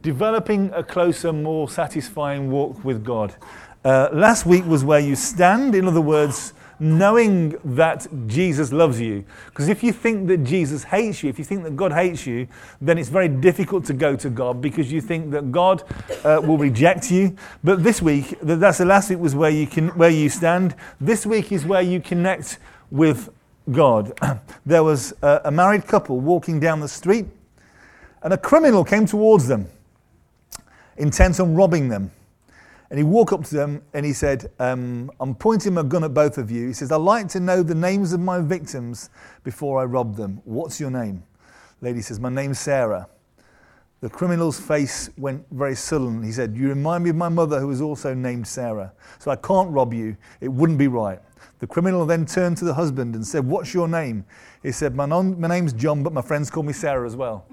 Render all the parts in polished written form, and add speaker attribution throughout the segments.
Speaker 1: Developing a closer, more satisfying walk with God. Last week was where you stand. In other words, knowing that Jesus loves you. Because if you think that Jesus hates you, if you think that God hates you, then it's very difficult to go to God because you think that God will reject you. But this week, that's the last week was where you stand. This week is where you connect with God. There was a married couple walking down the street, and a criminal came towards them, intent on robbing them. And he walked up to them and he said, I'm pointing my gun at both of you. He says, I'd like to know the names of my victims before I rob them. What's your name? The lady says, my name's Sarah. The criminal's face went very sullen. He said, you remind me of my mother who was also named Sarah. So I can't rob you. It wouldn't be right. The criminal then turned to the husband and said, what's your name? He said, my name's John, but my friends call me Sarah as well.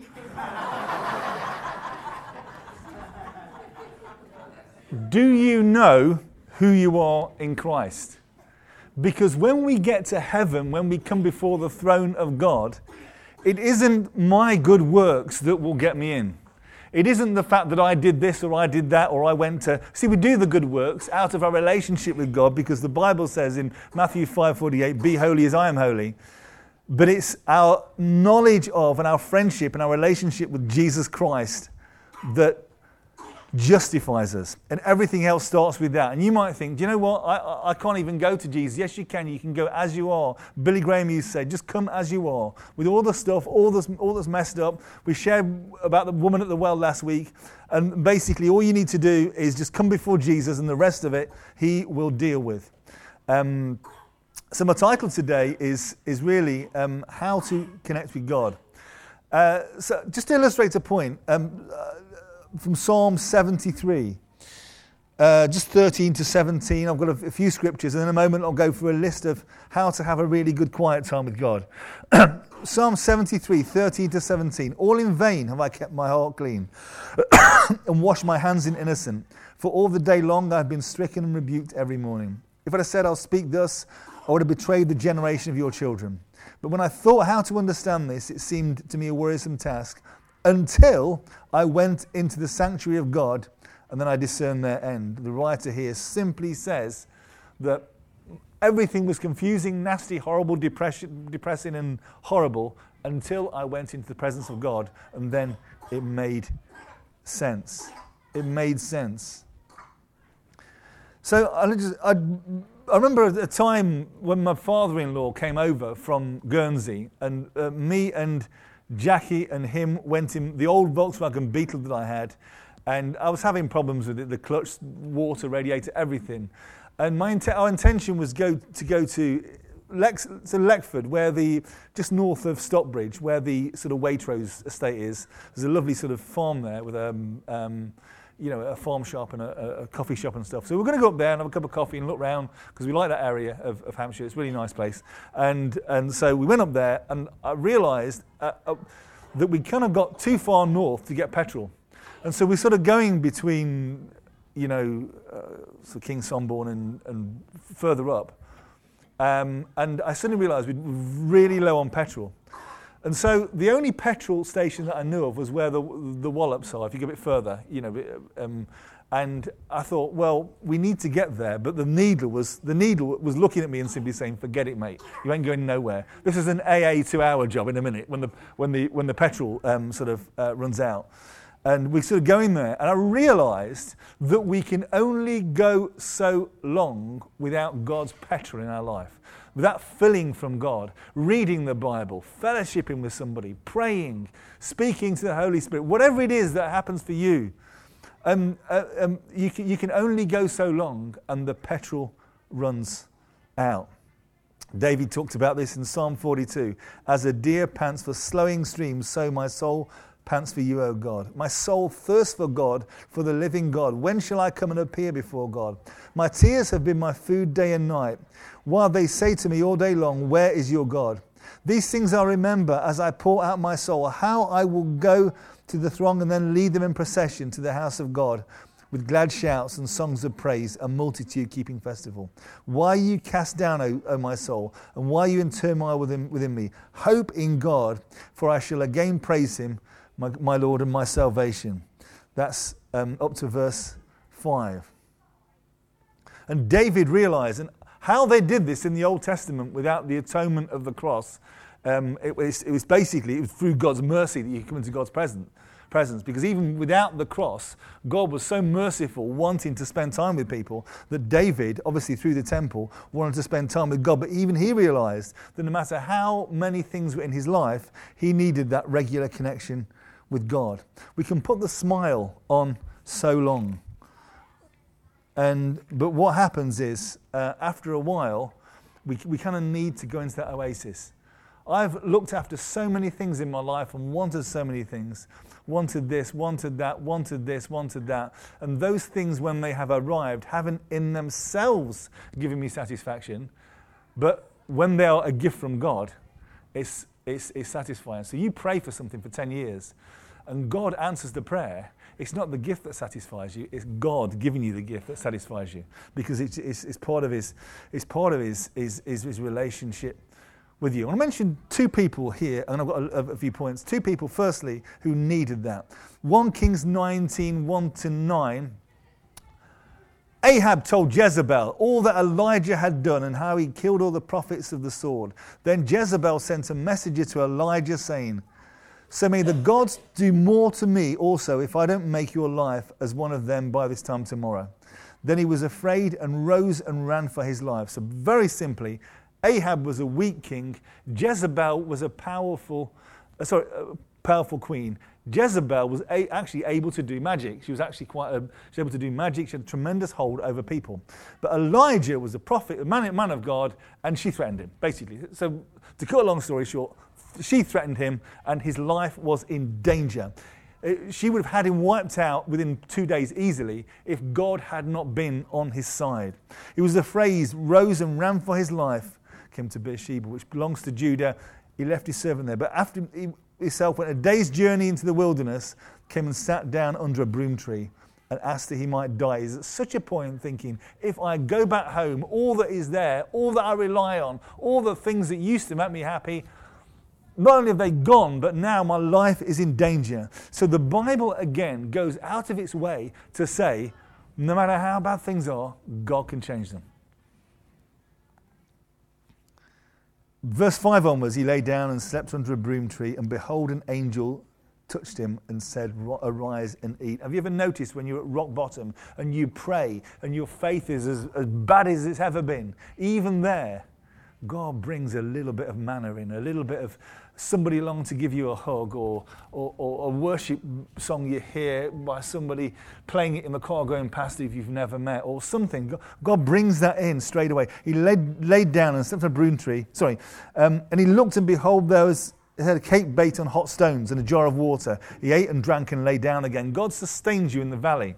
Speaker 1: Do you know who you are in Christ? Because when we get to heaven, when we come before the throne of God, it isn't my good works that will get me in. It isn't the fact that I did this or I did that or I went to... See, we do the good works out of our relationship with God because the Bible says in Matthew 5:48, be holy as I am holy. But it's our knowledge of and our friendship and our relationship with Jesus Christ that justifies us, and everything else starts with that. And you might think, do you know what, I can't even go to Jesus. Yes, you can go as you are. Billy Graham used to say, just come as you are, with all the stuff, all that's messed up. We shared about the woman at the well last week, and basically all you need to do is just come before Jesus, and the rest of it he will deal with. So my title today is really how to connect with God. So just to illustrate a point, from Psalm 73, just 13 to 17. I've got a few scriptures, and in a moment I'll go through a list of how to have a really good quiet time with God. Psalm 73, 13 to 17. All in vain have I kept my heart clean and washed my hands in innocent. For all the day long I have been stricken and rebuked every morning. If I had said I'll speak thus, I would have betrayed the generation of your children. But when I thought how to understand this, it seemed to me a wearisome task, until I went into the sanctuary of God, and then I discerned their end. The writer here simply says that everything was confusing, nasty, horrible, depressing and horrible until I went into the presence of God, and then it made sense. It made sense. So I remember a time when my father-in-law came over from Guernsey, and me and Jackie and him went in the old Volkswagen Beetle that I had, and I was having problems with it, the clutch, water, radiator, everything. And our intention was to go to Leckford, where just north of Stockbridge, where the sort of Waitrose estate is. There's a lovely sort of farm there with a farm shop and a coffee shop and stuff. So we're going to go up there and have a cup of coffee and look around because we like that area of Hampshire. It's a really nice place. And so we went up there, and I realised that we kind of got too far north to get petrol. And so we're sort of going between, sort of King Somborn and further up. And I suddenly realised we're really low on petrol. And so the only petrol station that I knew of was where the Wallops are, if you go a bit further, and I thought, well, we need to get there, but the needle was looking at me and simply saying, forget it, mate, you ain't going nowhere. This is an AA 2-hour job in a minute when the petrol runs out. And we're sort of going there, and I realised that we can only go so long without God's petrol in our life. Without filling from God, reading the Bible, fellowshipping with somebody, praying, speaking to the Holy Spirit, whatever it is that happens for you, you can only go so long, and the petrol runs out. David talked about this in Psalm 42. As a deer pants for flowing streams, so my soul pants for you, O God. My soul thirsts for God, for the living God. When shall I come and appear before God? My tears have been my food day and night, while they say to me all day long, where is your God? These things I remember as I pour out my soul, how I will go to the throng and then lead them in procession to the house of God, with glad shouts and songs of praise, a multitude keeping festival. Why are you cast down, O my soul, and why are you in turmoil within me? Hope in God, for I shall again praise him, my Lord and my salvation. That's up to verse 5. And David realized, and how they did this in the Old Testament without the atonement of the cross, it was through God's mercy that you come into God's presence. Because even without the cross, God was so merciful, wanting to spend time with people, that David, obviously through the temple, wanted to spend time with God. But even he realized that no matter how many things were in his life, he needed that regular connection with God. We can put the smile on so long. But what happens is, after a while, we kind of need to go into that oasis. I've looked after so many things in my life and wanted so many things. Wanted this, wanted that, wanted this, wanted that. And those things, when they have arrived, haven't in themselves given me satisfaction. But when they are a gift from God, it's satisfying. So you pray for something for 10 years, and God answers the prayer. It's not the gift that satisfies you; it's God giving you the gift that satisfies you, because it's part of his relationship with you. I want to mention two people here, and I've got a few points. Two people, firstly, who needed that. 1 Kings 19, 1-9. Ahab told Jezebel all that Elijah had done and how he killed all the prophets of the sword. Then Jezebel sent a messenger to Elijah saying, "So may the gods do more to me also if I don't make your life as one of them by this time tomorrow." Then he was afraid and rose and ran for his life. So very simply, Ahab was a weak king. Jezebel was a powerful queen. Jezebel was actually able to do magic. She was actually able to do magic. She had a tremendous hold over people. But Elijah was a prophet, a man of God, and she threatened him, basically. So to cut a long story short, she threatened him, and his life was in danger. She would have had him wiped out within 2 days easily if God had not been on his side. It was the phrase, rose and ran for his life, came to Beersheba, which belongs to Judah. He left his servant there. But after he himself went a day's journey into the wilderness, came and sat down under a broom tree and asked that he might die. He's at such a point thinking, if I go back home, all that is there, all that I rely on, all the things that used to make me happy, not only have they gone, but now my life is in danger. So the Bible, again, goes out of its way to say, no matter how bad things are, God can change them. Verse 5 onwards, he lay down and slept under a broom tree, and behold, an angel touched him and said, "Arise and eat." Have you ever noticed when you're at rock bottom and you pray and your faith is as bad as it's ever been, even there, God brings a little bit of manna in, a little bit of somebody along to give you a hug, or a worship song you hear by somebody playing it in the car going past if you've never met, or something. God brings that in straight away. He laid down and slept on a broom tree. And he looked, and behold, there was a cake baked on hot stones and a jar of water. He ate and drank and lay down again. God sustains you in the valley.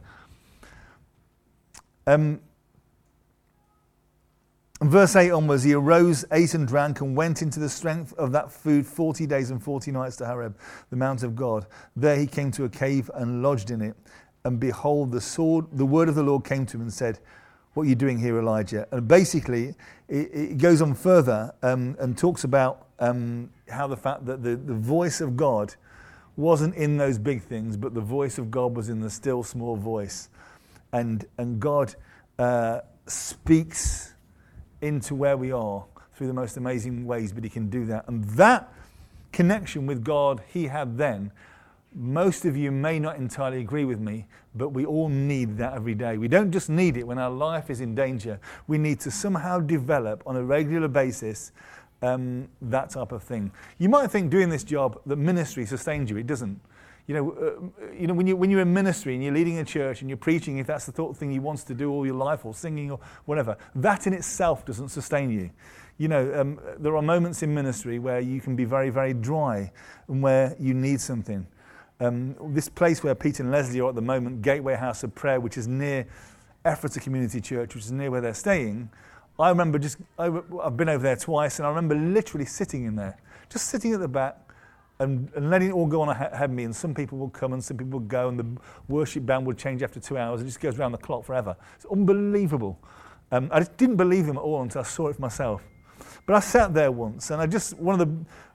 Speaker 1: Verse 8 onwards, he arose, ate and drank, and went into the strength of that food 40 days and 40 nights to Horeb, the mount of God. There he came to a cave and lodged in it. And behold, the word of the Lord came to him and said, "What are you doing here, Elijah?" And basically, it goes on further and talks about how the fact that the voice of God wasn't in those big things, but the voice of God was in the still small voice. And God speaks into where we are through the most amazing ways, but he can do that. And that connection with God he had then, most of you may not entirely agree with me, but we all need that every day. We don't just need it when our life is in danger. We need to somehow develop on a regular basis that type of thing. You might think doing this job that ministry sustains you. It doesn't. When you're in ministry and you're leading a church and you're preaching, if that's the sort of thing you want to do all your life, or singing or whatever, that in itself doesn't sustain you. There are moments in ministry where you can be very, very dry and where you need something. This place where Peter and Leslie are at the moment, Gateway House of Prayer, which is near Ephrata Community Church, which is near where they're staying, I remember I've been over there twice, and I remember literally sitting in there, just sitting at the back, and letting it all go on ahead of me, and some people will come and some people will go, and the worship band would change after 2 hours. It just goes around the clock forever. It's unbelievable. I just didn't believe them at all until I saw it for myself. But I sat there once, and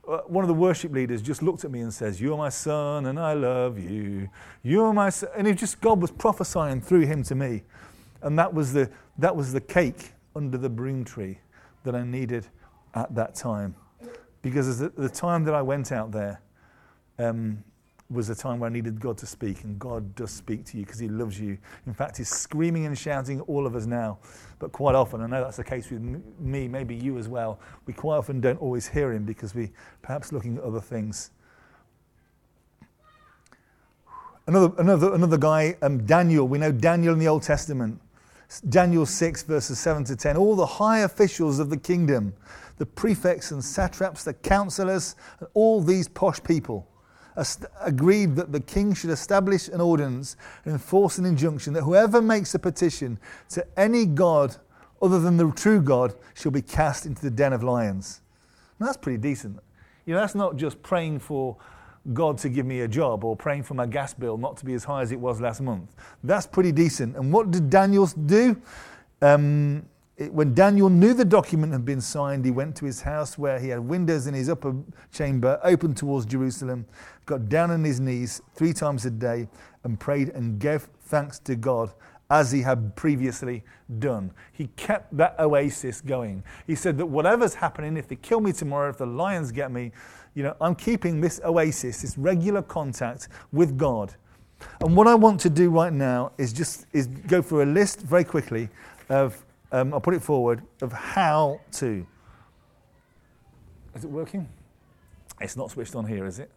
Speaker 1: one of the worship leaders just looked at me and says, "You're my son and I love you. You're my son." And God was prophesying through him to me. And that was the cake under the broom tree that I needed at that time. Because the time that I went out there was a time where I needed God to speak. And God does speak to you because he loves you. In fact, he's screaming and shouting at all of us now. But quite often, I know that's the case with me, maybe you as well, we quite often don't always hear him because we perhaps looking at other things. Another guy, Daniel. We know Daniel in the Old Testament. Daniel 6, verses 7 to 10. All the high officials of the kingdom, the prefects and satraps, the counselors, and all these posh people agreed that the king should establish an ordinance and enforce an injunction that whoever makes a petition to any god other than the true God shall be cast into the den of lions. Now, that's pretty decent. That's not just praying for God to give me a job or praying for my gas bill not to be as high as it was last month. That's pretty decent. And what did Daniel do? When Daniel knew the document had been signed, he went to his house where he had windows in his upper chamber open towards Jerusalem, got down on his knees 3 times a day and prayed and gave thanks to God as he had previously done. He kept that oasis going. He said that whatever's happening, if they kill me tomorrow, if the lions get me, I'm keeping this oasis, this regular contact with God. And what I want to do right now is go through a list very quickly of, I'll put it forward, of how to. Is it working? It's not switched on here, is it?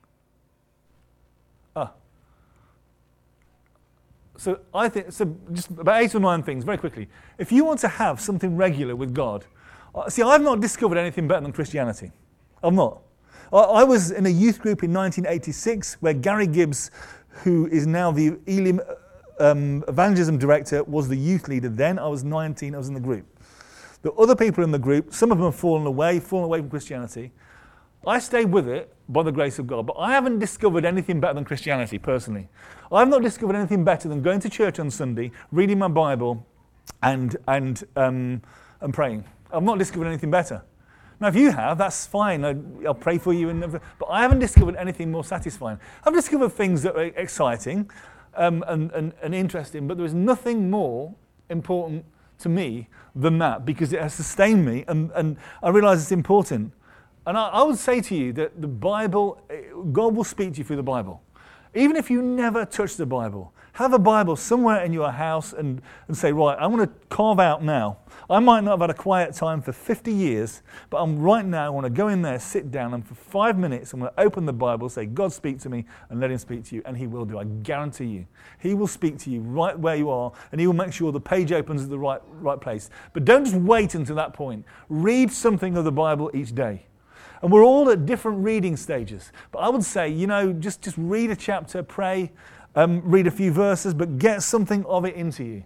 Speaker 1: So I think, just about 8 or 9 things, very quickly. If you want to have something regular with God, I've not discovered anything better than Christianity. I've not. I was in a youth group in 1986 where Gary Gibbs, who is now the Elim evangelism director, was the youth leader then. I was 19, I was in the group. The other people in the group, some of them have fallen away from Christianity. I stayed with it by the grace of God, but I haven't discovered anything better than Christianity, personally. I've not discovered anything better than going to church on Sunday, reading my Bible, and praying. I've not discovered anything better. Now, if you have, that's fine. I'll pray for you. But I haven't discovered anything more satisfying. I've discovered things that are exciting and interesting, but there is nothing more important to me than that, because it has sustained me, and I realise it's important. And I would say to you that the Bible, God will speak to you through the Bible. Even if you never touch the Bible, have a Bible somewhere in your house and say, right, I want to carve out now. I might not have had a quiet time for 50 years, but right now I want to go in there, sit down, and for 5 minutes I'm going to open the Bible, say, God, speak to me, and let him speak to you. And he will do, I guarantee you. He will speak to you right where you are, and he will make sure the page opens at the right place. But don't just wait until that point. Read something of the Bible each day. And we're all at different reading stages. But I would say, just read a chapter, pray, read a few verses, but get something of it into you.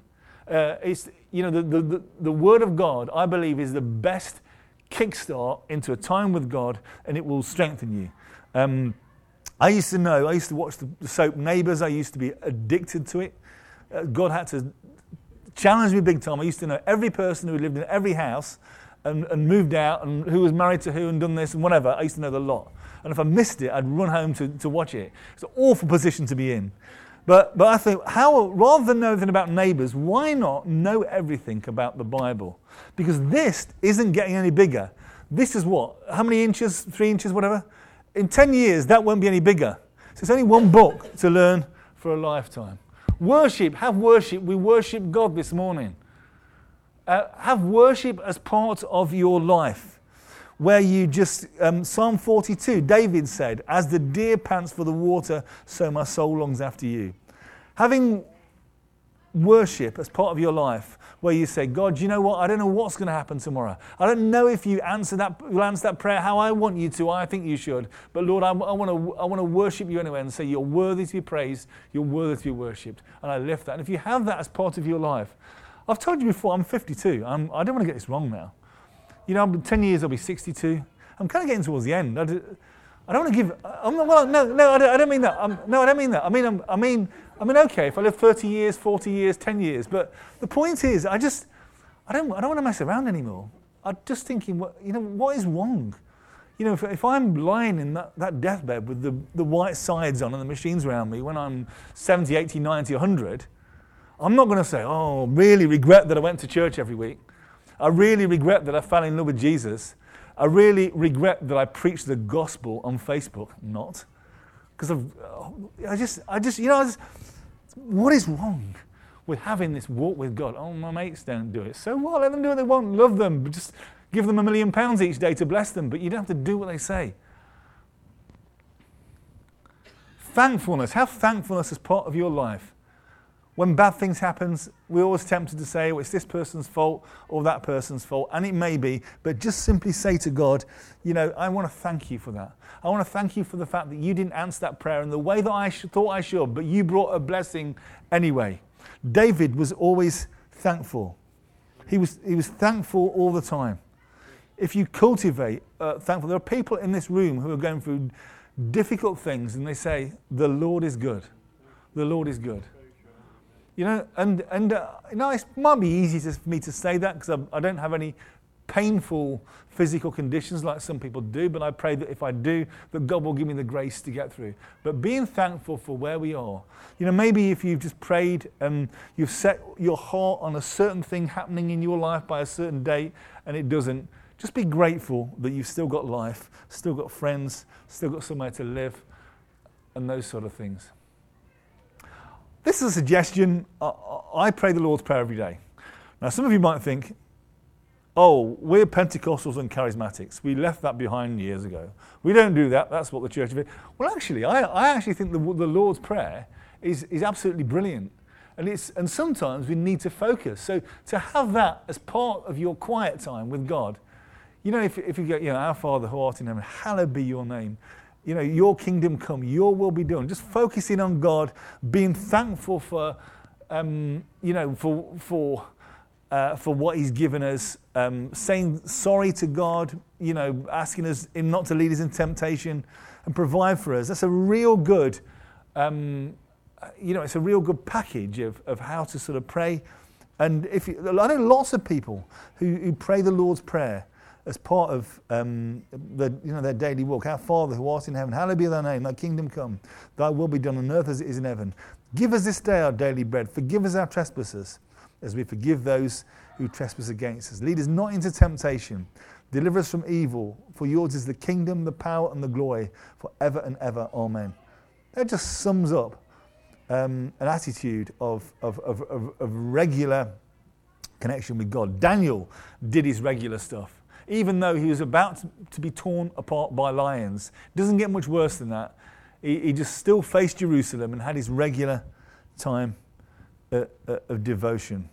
Speaker 1: The Word of God, I believe, is the best kickstart into a time with God, and it will strengthen you. I used to watch the soap Neighbours. I used to be addicted to it. God had to challenge me big time. I used to know every person who lived in every house, and moved out, and who was married to who, and done this and whatever. I used to know the lot. And if I missed it, I'd run home to watch it. It's an awful position to be in. But I think, rather than know everything about Neighbours, why not know everything about the Bible? Because this isn't getting any bigger. This is what? How many inches? 3 inches, whatever? In 10 years, that won't be any bigger. So it's only one book to learn for a lifetime. Have worship. We worship God this morning. Have worship as part of your life, where you just, Psalm 42, David said, as the deer pants for the water, so my soul longs after you. Having worship as part of your life, where you say, God, you know what? I don't know what's going to happen tomorrow. I don't know if you'll answer that prayer how I want you to. I think you should. But Lord, I want to worship you anyway and say you're worthy to be praised. You're worthy to be worshipped. And I lift that. And if you have that as part of your life, I've told you before, I'm 52. I don't want to get this wrong now. 10 years I'll be 62. I'm kind of getting towards the end. I don't want to give. I don't mean that. I don't mean that. I mean, okay, if I live 30 years, 40 years, 10 years. But the point is, I don't want to mess around anymore. I'm just thinking, what is wrong? You know, if I'm lying in that deathbed with the white sides on and the machines around me when I'm 70, 80, 90, 100, I'm not going to say, oh, really regret that I went to church every week. I really regret that I fell in love with Jesus. I really regret that I preached the gospel on Facebook. Not. Because what is wrong with having this walk with God? Oh, my mates don't do it. So what? Let them do what they want. Love them. But just give them £1 million each day to bless them. But you don't have to do what they say. Thankfulness. Have thankfulness as part of your life. When bad things happen, we're always tempted to say, well, it's this person's fault or that person's fault, and it may be, but just simply say to God, you know, I want to thank you for that. I want to thank you for the fact that you didn't answer that prayer in the way that I thought I should, but you brought a blessing anyway. David was always thankful. He was thankful all the time. If you cultivate thankful, there are people in this room who are going through difficult things, and they say, the Lord is good. The Lord is good. You know, and it might be easy for me to say that because I don't have any painful physical conditions like some people do, but I pray that if I do, that God will give me the grace to get through. But being thankful for where we are. You know, maybe if you've just prayed and you've set your heart on a certain thing happening in your life by a certain date and it doesn't, just be grateful that you've still got life, still got friends, still got somewhere to live, and those sort of things. This is a suggestion. I pray the Lord's Prayer every day. Now, some of you might think, oh, we're Pentecostals and charismatics. We left that behind years ago. We don't do that. That's what the church is. Well, actually, I actually think the Lord's Prayer is absolutely brilliant. And sometimes we need to focus. So to have that as part of your quiet time with God, you know, if you get, you know, our Father who art in heaven, hallowed be your name. You know, your kingdom come, your will be done. Just focusing on God, being thankful for, for what He's given us, saying sorry to God, you know, asking us Him not to lead us in temptation, and provide for us. That's a real good, it's a real good package of how to sort of pray. And I know lots of people who pray the Lord's Prayer as part of their daily walk. Our Father who art in heaven, hallowed be thy name, thy kingdom come, thy will be done on earth as it is in heaven. Give us this day our daily bread. Forgive us our trespasses, as we forgive those who trespass against us. Lead us not into temptation. Deliver us from evil. For yours is the kingdom, the power, and the glory, forever and ever. Amen. That just sums up an attitude of regular connection with God. Daniel did his regular stuff. Even though he was about to be torn apart by lions. Doesn't get much worse than that. He just still faced Jerusalem and had his regular time of devotion.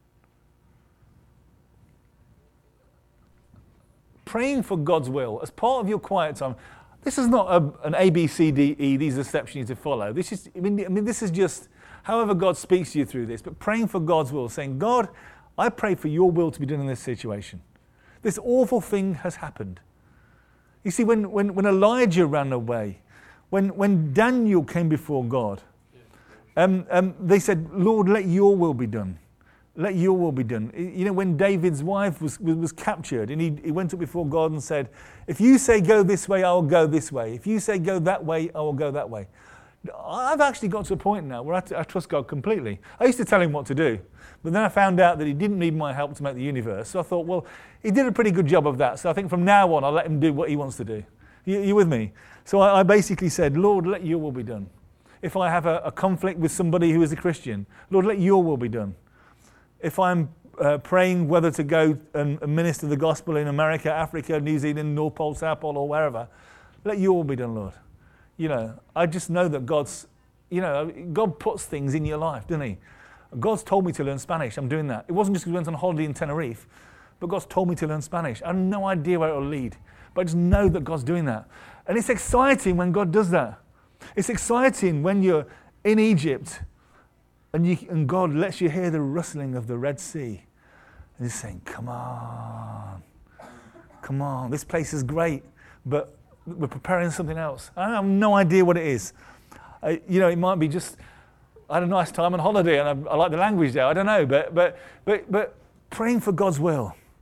Speaker 1: Praying for God's will as part of your quiet time. This is not an A, B, C, D, E. These are the steps you need to follow. This is, this is just however God speaks to you through this. But praying for God's will, saying, God, I pray for your will to be done in this situation. This awful thing has happened. You see, when Elijah ran away, when Daniel came before God, they said, Lord, let your will be done. Let your will be done. You know, when David's wife was captured and he went up before God and said, if you say go this way, I will go this way. If you say go that way, I will go that way. I've actually got to a point now where I trust God completely. I used to tell him what to do, but then I found out that he didn't need my help to make the universe. So I thought, well, he did a pretty good job of that. So I think from now on, I'll let him do what he wants to do. You with me? So I basically said, Lord, let your will be done. If I have a conflict with somebody who is a Christian, Lord, let your will be done. If I'm praying whether to go and minister the gospel in America, Africa, New Zealand, North Pole, South Pole, or wherever, let your will be done, Lord. You know, I just know that God puts things in your life, doesn't He? God's told me to learn Spanish. I'm doing that. It wasn't just because we went on holiday in Tenerife, but God's told me to learn Spanish. I have no idea where it will lead, but I just know that God's doing that. And it's exciting when God does that. It's exciting when you're in Egypt and God lets you hear the rustling of the Red Sea. And He's saying, come on, this place is great, but we're preparing something else. I have no idea what it is. It might be just, I had a nice time on holiday and I like the language there. I don't know, but praying for God's will.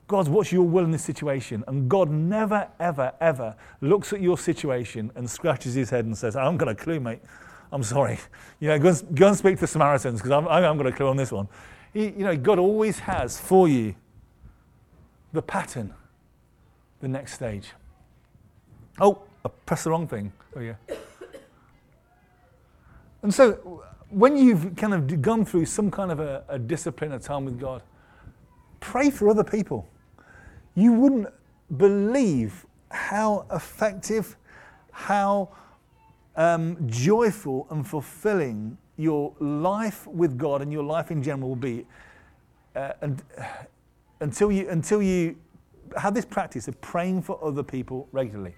Speaker 1: God, what's your will in this situation? And God never, ever, ever looks at your situation and scratches his head and says, I haven't got a clue, mate. I'm sorry. Go and speak to the Samaritans because I haven't got a clue on this one. God always has for you the pattern, the next stage. Oh, I pressed the wrong thing. Oh, yeah. And so when you've kind of gone through some kind of a discipline, a time with God, pray for other people. You wouldn't believe how effective, how joyful and fulfilling your life with God and your life in general will be until you have this practice of praying for other people regularly.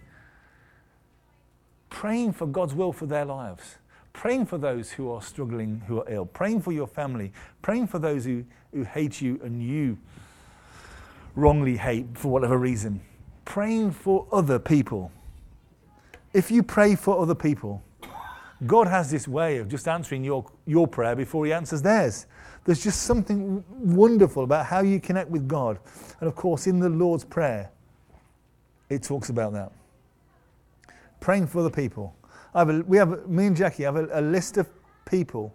Speaker 1: Praying for God's will for their lives. Praying for those who are struggling, who are ill. Praying for your family. Praying for those who hate you and you wrongly hate for whatever reason. Praying for other people. If you pray for other people, God has this way of just answering your prayer before he answers theirs. There's just something wonderful about how you connect with God. And of course, in the Lord's Prayer, it talks about that. Praying for other people. Me and Jackie have a list of people,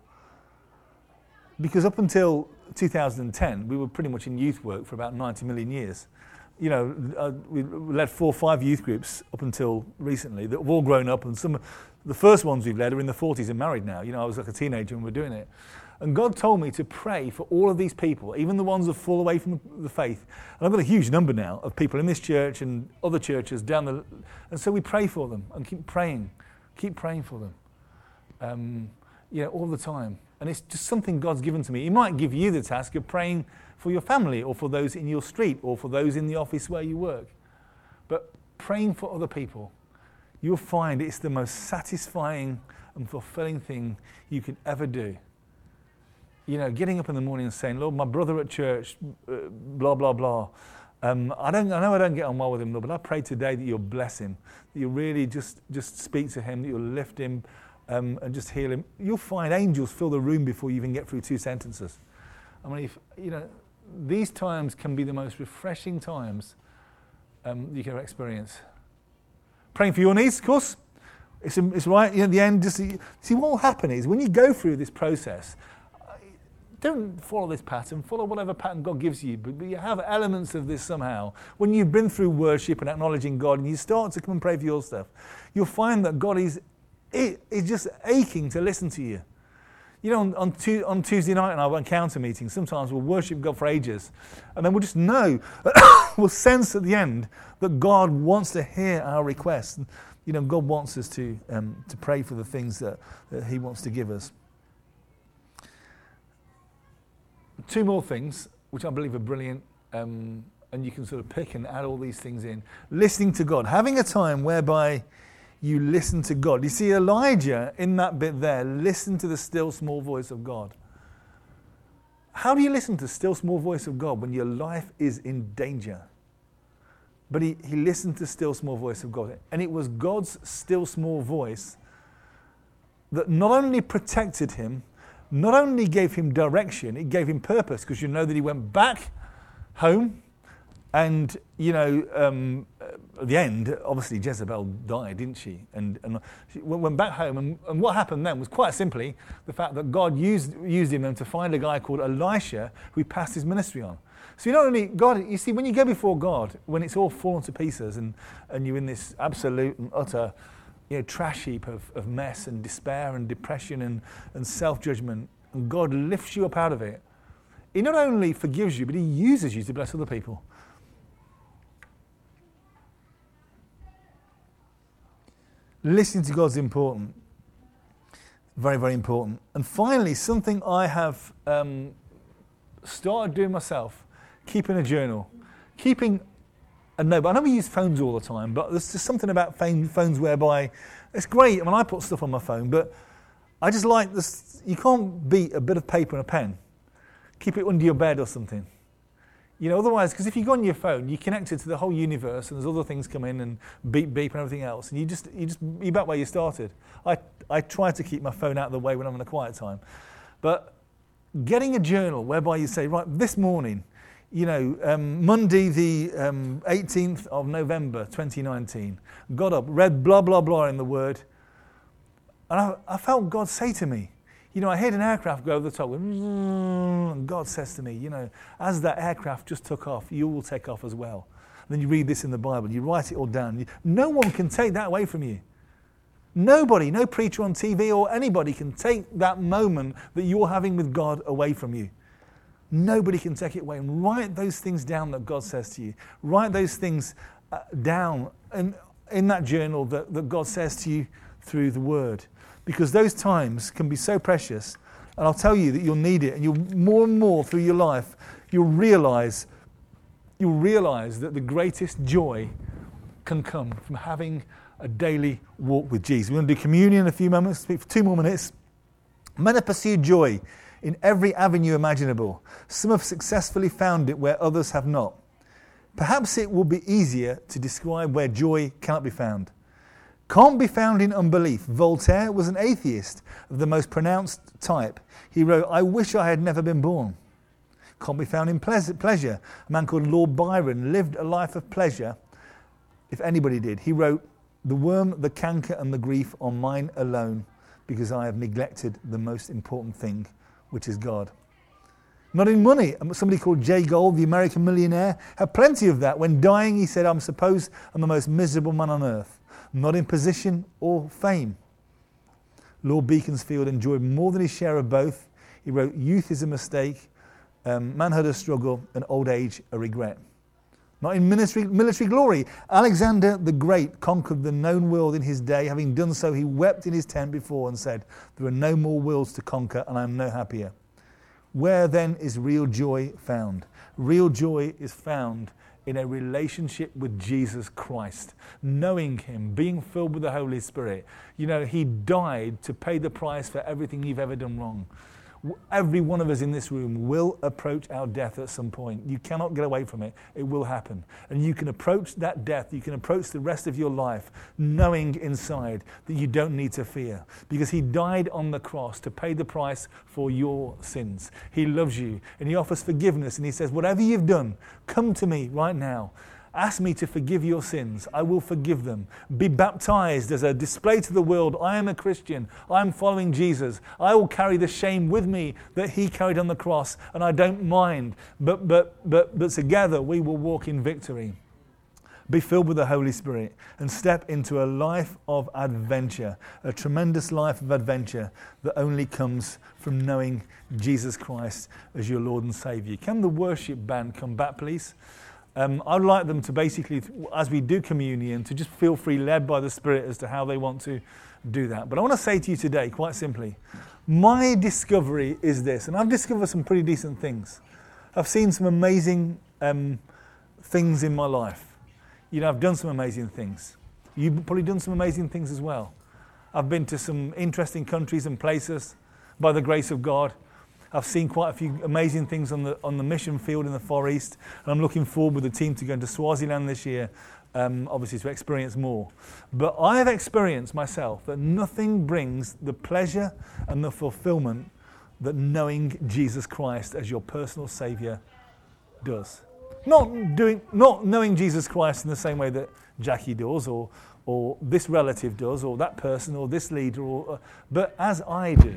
Speaker 1: because up until 2010, we were pretty much in youth work for about 90 million years. We led 4 or 5 youth groups up until recently that have all grown up, and the first ones we've led are in the 40s and married now. I was like a teenager when we were doing it. And God told me to pray for all of these people, even the ones that fall away from the faith. And I've got a huge number now of people in this church and other churches and so we pray for them and keep praying for them, all the time. And it's just something God's given to me. He might give you the task of praying for your family or for those in your street or for those in the office where you work. But praying for other people, you'll find it's the most satisfying and fulfilling thing you can ever do. Getting up in the morning and saying, Lord, my brother at church, blah, blah, blah. I know I don't get on well with him, Lord, but I pray today that you'll bless him, that you'll really just speak to him, that you'll lift him and just heal him. You'll find angels fill the room before you even get through 2 sentences. I mean, these times can be the most refreshing times you can experience. Praying for your needs, of course. It's right, at the end, just see what will happen is when you go through this process, don't follow this pattern, follow whatever pattern God gives you, but you have elements of this somehow. When you've been through worship and acknowledging God and you start to come and pray for your stuff, you'll find that God is just aching to listen to you. On Tuesday night in our encounter meetings, sometimes we'll worship God for ages, and then we'll just know, we'll sense at the end that God wants to hear our requests. And, God wants us to pray for the things that he wants to give us. 2 more things, which I believe are brilliant, and you can sort of pick and add all these things in. Listening to God, having a time whereby you listen to God. You see, Elijah, in that bit there, listened to the still small voice of God. How do you listen to the still small voice of God when your life is in danger? But he listened to the still small voice of God. And it was God's still small voice that not only protected him, not only gave him direction, it gave him purpose, because that he went back home and, at the end, obviously Jezebel died, didn't she? And she went back home, and what happened then was quite simply the fact that God used him to find a guy called Elisha who he passed his ministry on. So not only God, you see, when you go before God, when it's all fallen to pieces and you're in this absolute and utter trash heap of mess and despair and depression and self-judgment, and God lifts you up out of it, he not only forgives you, but he uses you to bless other people. Listening to God's important. Very, very important. And finally, something I have started doing myself, keeping a journal. Keeping a notebook. I know we use phones all the time, but there's just something about phones whereby it's great. I mean, I put stuff on my phone, but I just like this. You can't beat a bit of paper and a pen. Keep it under your bed or something. Otherwise, because if you go on your phone, you're connected to the whole universe, and there's other things come in and beep and everything else, and you're back where you started. I try to keep my phone out of the way when I'm in a quiet time, but getting a journal whereby you say, right, this morning, Monday the 18th of November 2019, got up, read blah, blah, blah in the Word, and I felt God say to me, I heard an aircraft go over the top, and God says to me, as that aircraft just took off, you will take off as well. And then you read this in the Bible, you write it all down. No one can take that away from you. Nobody, no preacher on TV or anybody can take that moment that you're having with God away from you. Nobody can take it away. And write those things down that God says to you. Write those things down in that journal that God says to you through the Word. Because those times can be so precious. And I'll tell you that you'll need it. And you'll more and more through your life, you'll realize that the greatest joy can come from having a daily walk with Jesus. We're going to do communion in a few moments, speak for 2 more minutes. Men have pursued joy in every avenue imaginable. Some have successfully found it where others have not. Perhaps it will be easier to describe where joy cannot be found. Can't be found in unbelief. Voltaire was an atheist of the most pronounced type. He wrote, "I wish I had never been born." Can't be found in pleasure. A man called Lord Byron lived a life of pleasure, if anybody did. He wrote, "The worm, the canker and the grief are mine alone, because I have neglected the most important thing, which is God." Not in money. Somebody called Jay Gould, the American millionaire, had plenty of that. When dying, he said, "I'm suppose I'm the most miserable man on earth." Not in position or fame. Lord Beaconsfield enjoyed more than his share of both. He wrote, "Youth is a mistake, manhood a struggle, and old age a regret." Not in military glory. Alexander the Great conquered the known world in his day. Having done so, he wept in his tent before and said, "There are no more worlds to conquer, and I am no happier." Where then is real joy found? Real joy is found in a relationship with Jesus Christ, knowing him, being filled with the Holy Spirit. He died to pay the price for everything you've ever done wrong. Every one of us in this room will approach our death at some point. You cannot get away from it. It will happen. And you can approach that death, you can approach the rest of your life knowing inside that you don't need to fear. Because he died on the cross to pay the price for your sins. He loves you and he offers forgiveness and he says, whatever you've done, come to me right now. Ask me to forgive your sins. I will forgive them. Be baptized as a display to the world. I am a Christian. I am following Jesus. I will carry the shame with me that he carried on the cross, and I don't mind. But together we will walk in victory. Be filled with the Holy Spirit and step into a life of adventure, a tremendous life of adventure that only comes from knowing Jesus Christ as your Lord and Savior. Can the worship band come back, please? I'd like them to basically, as we do communion, to just feel free, led by the Spirit as to how they want to do that. But I want to say to you today, quite simply, my discovery is this, and I've discovered some pretty decent things. I've seen some amazing things in my life. I've done some amazing things. You've probably done some amazing things as well. I've been to some interesting countries and places by the grace of God. I've seen quite a few amazing things on the mission field in the Far East, and I'm looking forward with the team to go into Swaziland this year, obviously to experience more. But I have experienced myself that nothing brings the pleasure and the fulfillment that knowing Jesus Christ as your personal Saviour does. Not knowing Jesus Christ in the same way that Jackie does, or this relative does, or that person, or this leader, but as I do.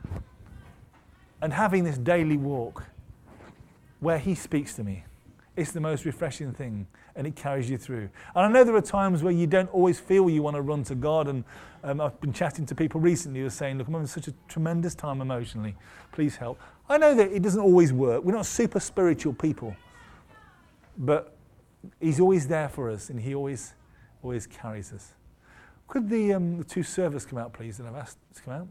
Speaker 1: And having this daily walk where he speaks to me, it's the most refreshing thing, and it carries you through. And I know there are times where you don't always feel you want to run to God, and I've been chatting to people recently who are saying, look, I'm having such a tremendous time emotionally, please help. I know that it doesn't always work. We're not super spiritual people, but he's always there for us, and he always carries us. Could the two servers come out, please, that I've asked to come out?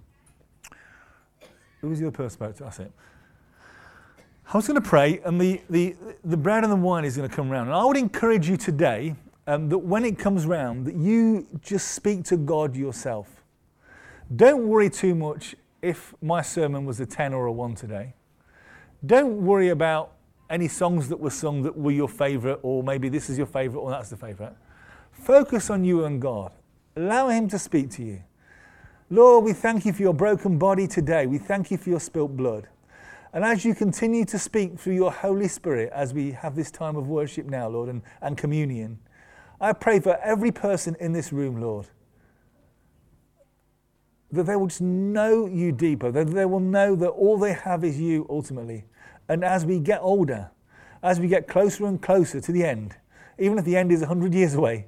Speaker 1: Who was the other person spoke to? That's it. I was going to pray, and the bread and the wine is going to come round. And I would encourage you today that when it comes round, that you just speak to God yourself. Don't worry too much if my sermon was a 10 or a 1 today. Don't worry about any songs that were sung that were your favourite, or maybe this is your favourite or that's the favourite. Focus on you and God. Allow him to speak to you. Lord, we thank you for your broken body today. We thank you for your spilt blood. And as you continue to speak through your Holy Spirit as we have this time of worship now, Lord, and communion, I pray for every person in this room, Lord, that they will just know you deeper, that they will know that all they have is you ultimately. And as we get older, as we get closer and closer to the end, even if the end is 100 years away,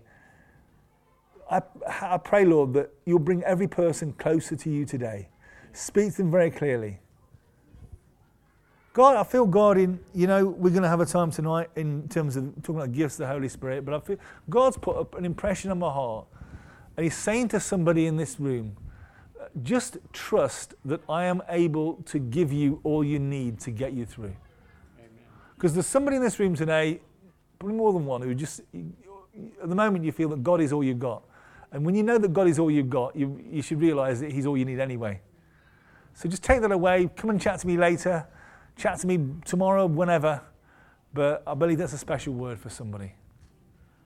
Speaker 1: I pray, Lord, that you'll bring every person closer to you today. Speak to them very clearly. God, I feel God we're going to have a time tonight in terms of talking about gifts of the Holy Spirit, but I feel God's put up an impression on my heart. And he's saying to somebody in this room, just trust that I am able to give you all you need to get you through. Because there's somebody in this room today, probably more than one, who just, at the moment you feel that God is all you've got. And when you know that God is all you've got, you should realize that he's all you need anyway. So just take that away, come and chat to me later. Chat to me tomorrow, whenever, but I believe that's a special word for somebody.